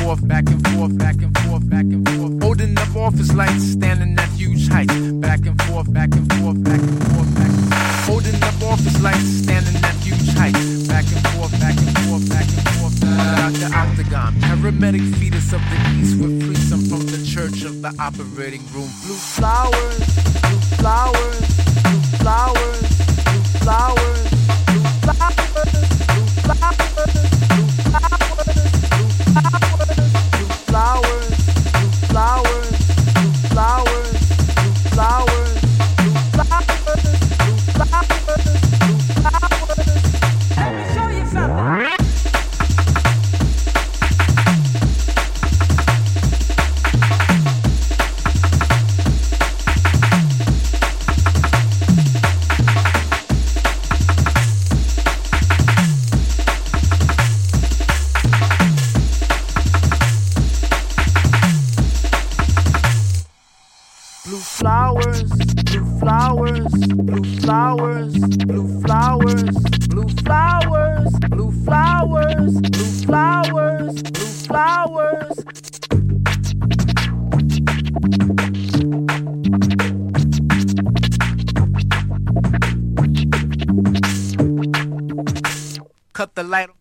forth, back and forth, back and forth, back and forth. Holding up office lights, standing at huge heights. Back and forth, back and forth, back and forth, back and forth. Holding up office lights, standing at huge heights. Back and forth, back and forth, back and forth. Dr. Octagon, paramedic fetus of the east with threesome from the church of the operating room. Blue flowers, blue flowers, blue flowers, blue flowers, blue flowers, blue flowers, blue flowers, blue flowers, blue flowers, blue flowers, blue flowers, blue flowers, blue flowers, blue flowers. Let me show you something. Blue flowers, blue flowers, blue flowers, blue flowers, blue flowers, blue flowers, blue flowers, blue flowers. Cut the light.